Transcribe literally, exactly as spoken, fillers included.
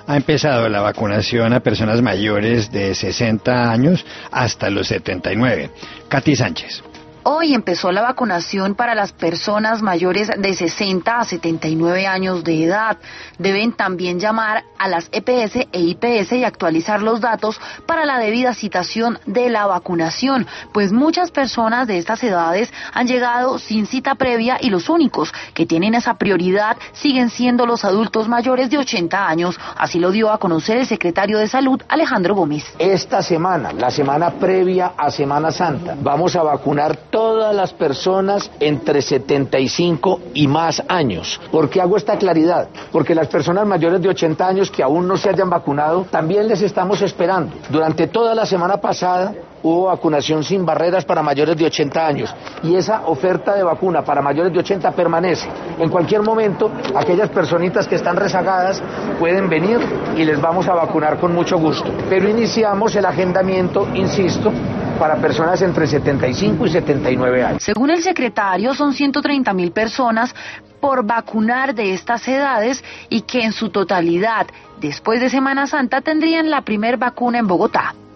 ha empezado la vacunación a personas mayores de sesenta años hasta los setenta y nueve. Katy Sánchez. Hoy empezó la vacunación para las personas mayores de sesenta a setenta y nueve años de edad. Deben también llamar a las E P S e I P S y actualizar los datos para la debida citación de la vacunación, pues muchas personas de estas edades han llegado sin cita previa y los únicos que tienen esa prioridad siguen siendo los adultos mayores de ochenta años. Así lo dio a conocer el secretario de Salud, Alejandro Gómez. Esta semana, la semana previa a Semana Santa, vamos a vacunar todas las personas entre setenta y cinco y más años. ¿Por qué hago esta claridad? Porque las personas mayores de ochenta años que aún no se hayan vacunado, también les estamos esperando. Durante toda la semana pasada hubo vacunación sin barreras para mayores de ochenta años y esa oferta de vacuna para mayores de ochenta permanece. En cualquier momento, aquellas personitas que están rezagadas pueden venir y les vamos a vacunar con mucho gusto. Pero iniciamos el agendamiento, insisto, para personas entre setenta y cinco y setenta y nueve años. Según el secretario, son ciento treinta mil personas por vacunar de estas edades y que en su totalidad, después de Semana Santa, tendrían la primer vacuna en Bogotá.